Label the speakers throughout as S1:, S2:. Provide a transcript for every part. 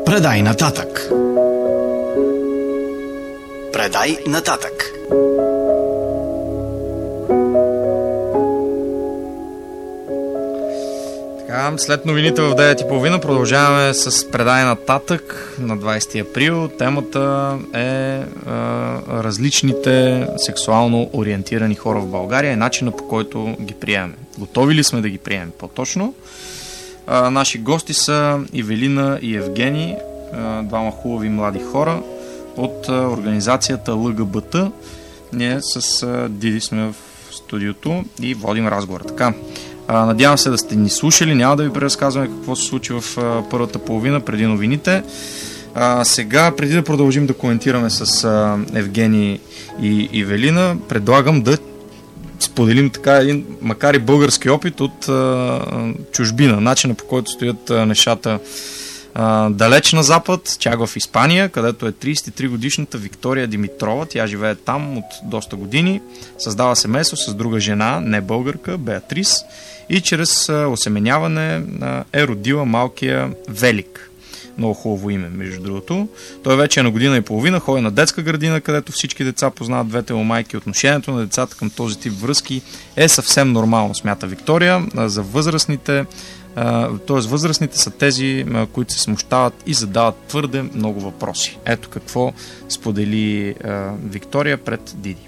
S1: Предай нататък. Предай нататък.
S2: След новините в 9:30 продължаваме с Предай нататък на 20 април. Темата е различните сексуално ориентирани хора в България и начина, по който ги приемем. Готови ли сме да ги приемем по-точно? Наши гости са Ивелина и Евгений, двама хубави млади хора от организацията ЛГБТ. Ние с Диди сме в студиото и водим разговор. Така, надявам се да сте ни слушали, няма да ви преразказваме какво се случи в първата половина преди новините. Сега, преди да продължим да коментираме с Евгений и Ивелина, предлагам да споделим така един, макар и български опит от чужбина, начина по който стоят нещата далеч на запад, чак в Испания, където е 33-годишната Виктория Димитрова. Тя живее там от доста години, създава семейство с друга жена, не българка, Беатрис, и чрез осеменяване е родила малкия Велик. Много хубаво име, между другото. Той вече е на година и половина, ходи на детска градина, където всички деца познават двете му майки. Отношението на децата към този тип връзки е съвсем нормално, смята Виктория. За възрастните, т.е. възрастните са тези, които се смущават и задават твърде много въпроси. Ето какво сподели Виктория пред Диди.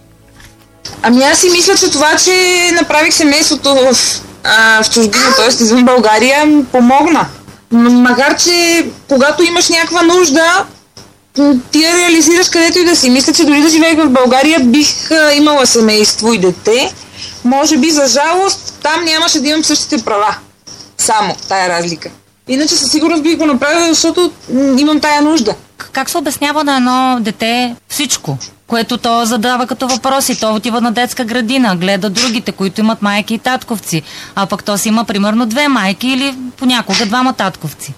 S3: Ами аз си мисля, че това, че направих семейството в чужбина, т.е. извън България, помогна. Макар че когато имаш някаква нужда, ти я реализираш където и да си. Мисля, че дори да живеех в България, бих имала семейство и дете. Може би, за жалост, там нямаше да имам същите права. Само тая разлика. Иначе със сигурност бих го направила, защото имам тая нужда.
S4: Как се обяснява на едно дете всичко, което то задава като въпроси? То отива на детска градина, гледа другите, които имат майки и татковци, а пък то си има примерно 2 майки или понякога 2 татковци.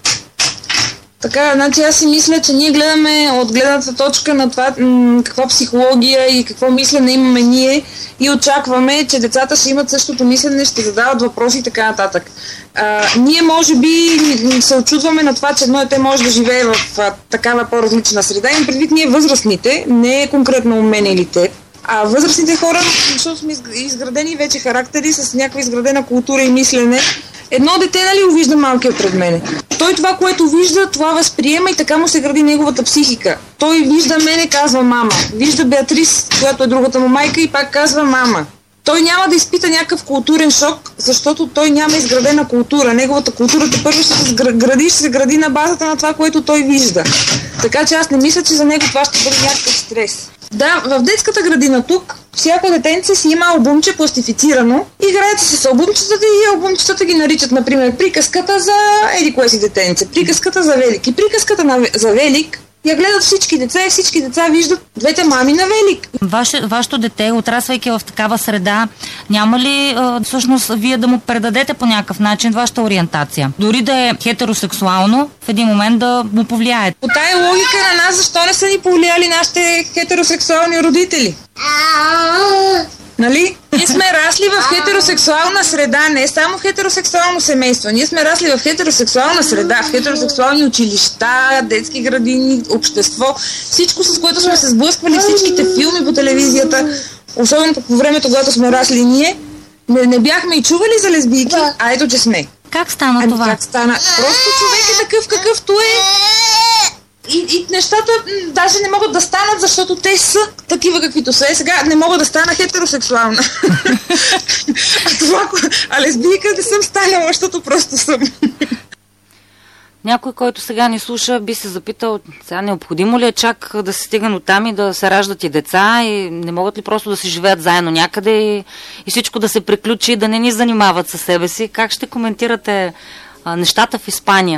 S3: Така, значи аз си мисля, че ние гледаме от гледната точка на това каква психология и какво мислене имаме ние и очакваме, че децата ще имат същото мислене, ще задават въпроси и така нататък. Ние може би се очудваме на това, че едно дете може да живее в такава по-различна среда. Имам предвид ние възрастните, не конкретно мен или теб, а възрастните хора, защото сме изградени вече характери с някаква изградена култура и мислене. Едно дете, нали, вижда малкият пред мене. Той това, което вижда, това възприема и така му се гради неговата психика. Той вижда мене, казва мама. Вижда Беатрис, която е другата му майка, и пак казва мама. Той няма да изпита някакъв културен шок, защото той няма изградена култура. Неговата култура първо ще се гради на базата на това, което той вижда. Така че аз не мисля, че за него това ще бъде някакъв стрес. Да, в детската градина тук всяко детенце си има албумче пластифицирано. Играят с албумчетата и албумчетата ги наричат, например, приказката за еди кое си детенце, приказката за Велик. И приказката за Велик я гледат всички деца и всички деца виждат двете мами на Велик.
S4: Вашето дете, отраствайки в такава среда, няма ли всъщност вие да му предадете по някакъв начин вашата ориентация? Дори да е хетеросексуално, в един момент да му повлияе.
S3: По тая логика на нас, защо не са ни повлияли нашите хетеросексуални родители? Нали? Ние сме расли в хетеросексуална среда, не само хетеросексуално семейство. Ние сме расли в хетеросексуална среда, в хетеросексуални училища, детски градини, общество. Всичко, с което сме се сблъсквали, всичките филми по телевизията, особено по времето, когато сме расли ние, не бяхме и чували за лесбийки, а ето, че сме.
S4: Как стана това?
S3: Как стана? Просто човек е такъв, какъвто е. И нещата даже не могат да станат, защото те са такива, каквито са. Сега не мога да стана хетеросексуална. А лесбийка не съм станала, защото просто съм.
S4: Някой, който сега ни слуша, би се запитал, сега необходимо ли е чак да се стигне до там и да се раждат и деца, и не могат ли просто да си живеят заедно някъде и всичко да се приключи и да не ни занимават със себе си? Как ще коментирате нещата в Испания?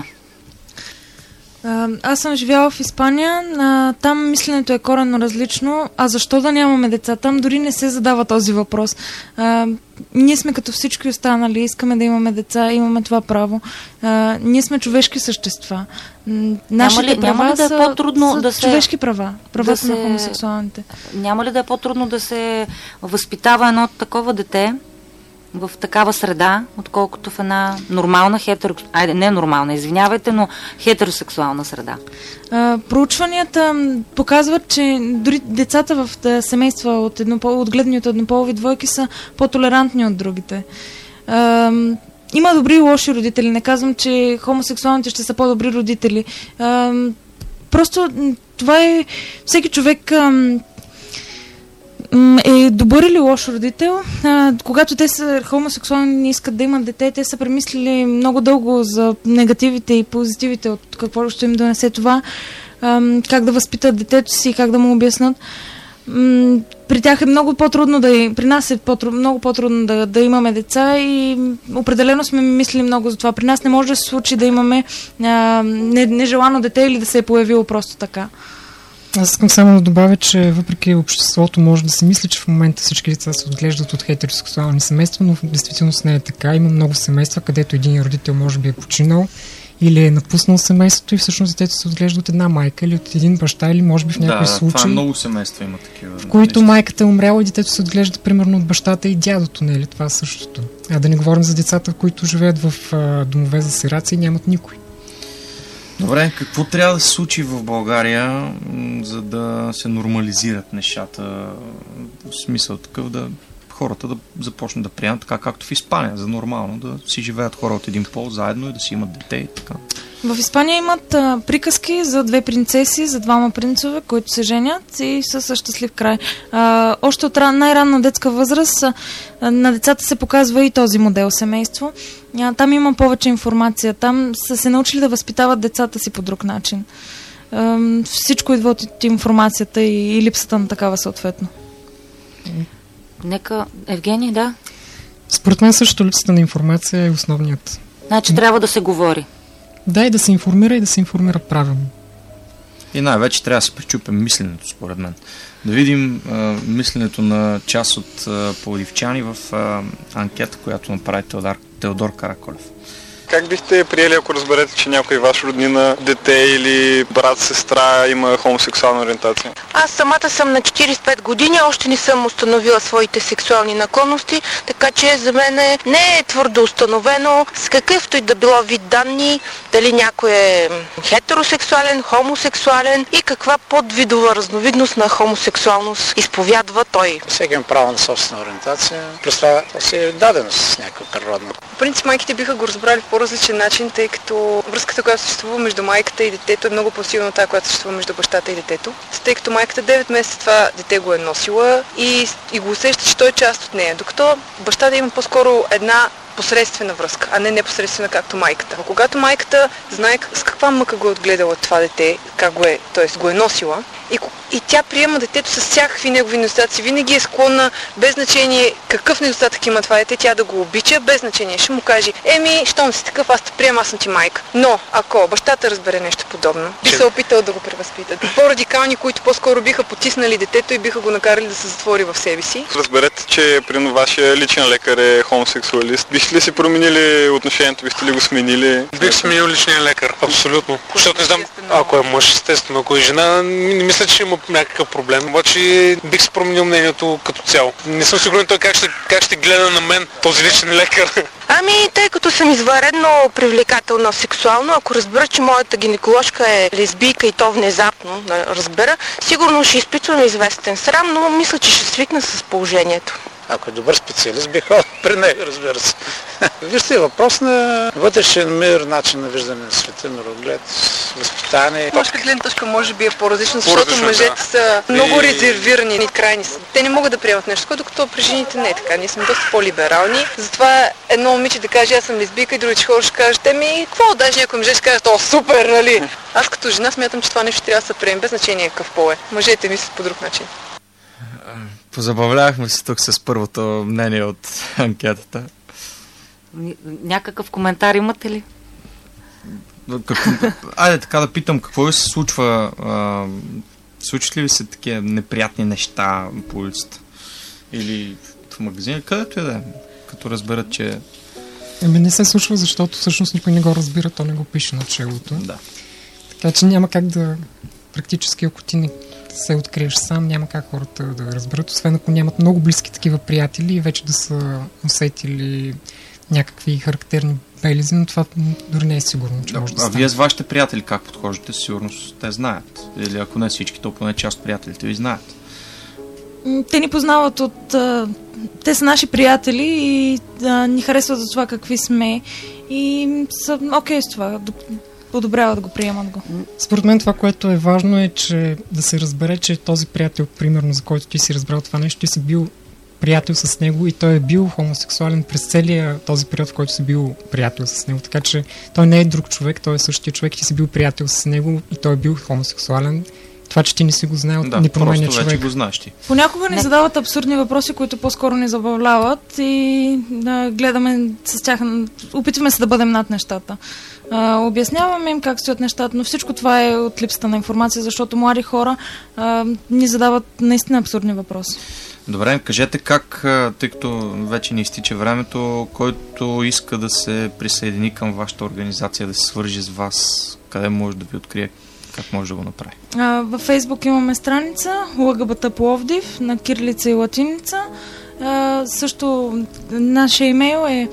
S5: Аз съм живяла в Испания, там мисленето е коренно различно, а защо да нямаме деца? Там дори не се задава този въпрос. Ние сме като всички останали, искаме да имаме деца, имаме това право. Ние сме човешки същества. Нашите права са по-трудно да се... човешки права, правата на хомосексуалните.
S4: Няма ли да е по-трудно да се възпитава едно такова дете в такава среда, отколкото в една нормална но хетеросексуална среда.
S5: Проучванията показват, че дори децата в семейства от гледани от еднополови двойки са по-толерантни от другите. Има добри и лоши родители. Не казвам, че хомосексуалните ще са по-добри родители. Просто това е... Всеки човек е добър или лош родител. Когато те са хомосексуални и искат да имат дете, те са премислили много дълго за негативите и позитивите от какво ще им донесе това, как да възпитат детето си и как да му обяснат. При тях е много по-трудно при нас е много по-трудно да имаме деца и определено сме мислили много за това. При нас не може да се случи да имаме нежелано дете или да се е появило просто така.
S6: Аз искам само да добавя, че въпреки обществото може да се мисли, че в момента всички деца се отглеждат от хетеросексуални семейства, но в действителност не е така. Има много семейства, където един родител може би е починал или е напуснал семейството и всъщност детето се отглежда от една майка или от един баща, или може би в някои случаи.
S2: Това много семейства има такива.
S6: В които майката е умряла и детето се отглежда примерно от бащата и дядото, не е това е същото. А да не говорим за децата, които живеят в домове за сираци и нямат никой.
S2: Добре, какво трябва да се случи в България, за да се нормализират нещата? В смисъл такъв да хората да започнат да приемат така, както в Испания, за нормално да си живеят хора от един пол заедно и да си имат дете и така.
S5: В Испания имат приказки за 2 принцеси, за 2 принцове, които се женят и са със щастлив край. Още от най-ранна детска възраст на децата се показва и този модел семейство. Там има повече информация. Там са се научили да възпитават децата си по друг начин. Всичко идва от информацията и липсата на такава съответно.
S4: Нека, Евгений, да?
S6: Според мен също липсата на информация е основният.
S4: Значи трябва да се говори.
S6: Да, и да се информира, и да се информира правилно.
S2: И най-вече трябва да се пречупим мисленето, според мен. Да видим мисленето на част от пловдивчани в анкета, която направи Теодор Караколев.
S7: Как бихте приели, ако разберете, че някой ваш роднина, дете или брат, сестра има хомосексуална ориентация?
S8: Аз самата съм на 45 години, още не съм установила своите сексуални наклонности, така че за мен не е твърдо установено с какъвто и да било вид данни, дали някой е хетеросексуален, хомосексуален и каква подвидова разновидност на хомосексуалност изповядва той.
S9: Всеки има право на собствена ориентация, плюс това си е даденост с някаква природна.
S10: В принцип майките биха го разбрали по различен начин, тъй като връзката, която съществува между майката и детето е много по-силна от тази, която съществува между бащата и детето. Тъй като майката 9 месеца това дете го е носила и го усеща, че той е част от нея. Докато бащата има по-скоро една посредствена връзка, а не непосредствена както майката. А когато майката знае с каква мъка го е отгледала това дете, как го е, т.е. го е носила, и тя приема детето с всякакви негови недостатъци, винаги е склонна, без значение какъв недостатък има това дете, тя да го обича, без значение. Ще му каже, щом си такъв, аз те приема, аз съм ти майка. Но, ако бащата разбере нещо подобно, би се опитал да го превъзпитат. По-радикални, които по-скоро биха потиснали детето и биха го накарали да се затвори в себе си.
S7: Разберете, че при вашия личен лекар е хомосексуалист. Бихте ли си променили отношението, бихте ли го сменили?
S11: Бих сменил личния лекар, абсолютно. Защото не знам, ако е мъж, естествено, ако е жена, не мисля, че има някакъв проблем. Обаче бих си променил мнението като цяло. Не съм сигурен той как ще гледа на мен този личен лекар.
S8: Тъй като съм извънредно привлекателна сексуално, ако разбера, че моята гинеколожка е лесбийка и то внезапно разбера, сигурно ще изпитвам известен срам, но мисля, че ще свикна с положението.
S9: Ако е добър специалист, би ходил при него, разбира се. Вижте, въпрос на вътрешен мир, начин на виждане на света, мироглед, възпитание.
S10: Точка гледна точка може би е по-различна, защото мъжете са много резервирани и крайни. Те не могат да приемат нещо, докато при жените не е така. Ние сме доста по-либерални. Затова едно момиче да каже, аз съм лесбийка и другите хора ще кажат, какво, даже някой мъже ще кажат, супер, нали? Аз като жена смятам, че това нещо трябва да се приеме, без значение какъв пол е. Мъжете мислят по друг начин.
S2: Позабавлявахме се тук с първото мнение от анкетата.
S4: Някакъв коментар имате ли?
S2: Айде така да питам, какво ви се случва? Случват ли ви се такива неприятни неща по улицата? Или в магазина? Където е да е? Като разберат, че...
S6: Не се случва, защото всъщност никой не го разбира, то не го пише на челото.
S2: Да.
S6: Така че няма как да... Практически, ако ти не се откриеш сам, няма как хората да разберат, освен ако нямат много близки такива приятели и вече да са усетили някакви характерни белези, но това дори не е сигурно, че може да стане.
S2: А вие с вашите приятели как подхождате? Сигурност те знаят. Или ако не всички, то поне част от приятелите ви знаят.
S5: Те ни познават те са наши приятели и ни харесват за това какви сме и са окей с това. Одобряват го, приемат го.
S6: Според мен това, което е важно е, че да се разбере, че този приятел, примерно, за който ти си разбрал това нещо, ти си бил приятел с него и той е бил хомосексуален през целия този период, в който си бил приятел с него. Така че той не е друг човек, той е същия човек, ти си бил приятел с него и той е бил хомосексуален. Това, че ти не си го знаел, не променя човек.
S2: Вече го знаеш ти.
S5: Понякога ни задават абсурдни въпроси, които по-скоро ни забавляват и гледаме с тях, опитваме се да бъдем над нещата. Обясняваме им как стоят нещата, но всичко това е от липсата на информация, защото млади хора ни задават наистина абсурдни въпроси.
S2: Добре, кажете как, тъй като вече не изтича времето, който иска да се присъедини към вашата организация, да се свържи с вас, къде може да ви открие? Как може да го направи?
S5: Във Фейсбук имаме страница ЛГБТ Пловдив на кирилица и латиница. Също нашия имейл е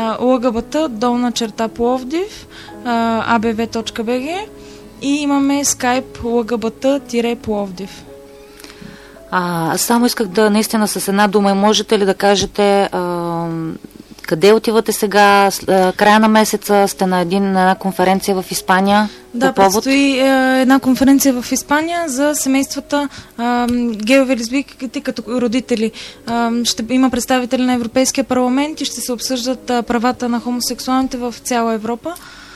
S5: lgbt_Пловдив abv.bg и имаме скайп lgbt-Пловдив.
S4: Само исках да наистина с една дума, можете ли да кажете къде отивате сега? Края на месеца сте на една конференция в Испания.
S5: Да, предстои една конференция в Испания за семействата гейове и лесбийките като родители. Ще има представители на Европейския парламент и ще се обсъждат правата на хомосексуалните в цяла Европа.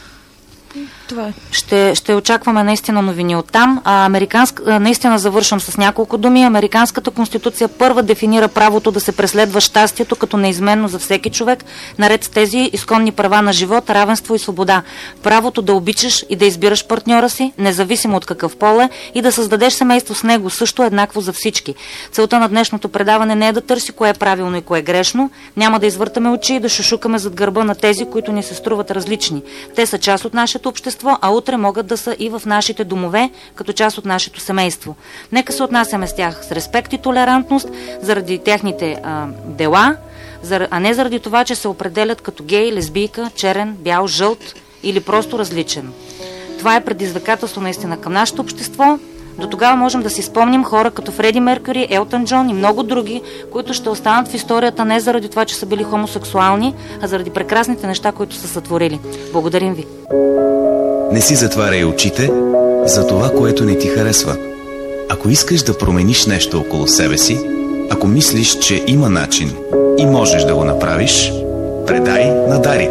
S5: Това е.
S4: Ще очакваме наистина новини оттам. Наистина завършвам с няколко думи. Американската конституция първа дефинира правото да се преследва щастието като неизменно за всеки човек, наред с тези изконни права на живот, равенство и свобода. Правото да обичаш и да избираш партньора си, независимо от какъв пол е, и да създадеш семейство с него също еднакво за всички. Целта на днешното предаване не е да търси кое е правилно и кое е грешно. Няма да извъртаме очи и да шушукаме зад гърба на тези, които ни се струват различни. Те са част от нашето общество, а утре могат да са и в нашите домове, като част от нашето семейство. Нека се отнасяме с тях с респект и толерантност заради техните дела, а не заради това, че се определят като гей, лесбийка, черен, бял, жълт или просто различен. Това е предизвикателство наистина към нашето общество. До тогава можем да си спомним хора като Фреди Меркюри, Елтън Джон и много други, които ще останат в историята не заради това, че са били хомосексуални, а заради прекрасните неща, които са сътворили. Благодарим ви!
S12: Не си затваряй очите за това, което не ти харесва. Ако искаш да промениш нещо около себе си, ако мислиш, че има начин и можеш да го направиш, предай на Дарик.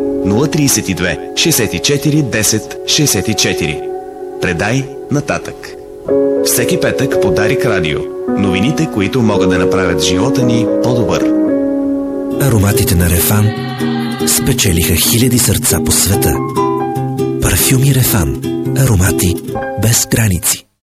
S12: 032 64 10 64. Предай нататък. Всеки петък по Дарик Радио. Новините, които могат да направят живота ни по-добър.
S13: Ароматите на Рефан спечелиха хиляди сърца по света. Парфюми Рефан. Аромати без граници.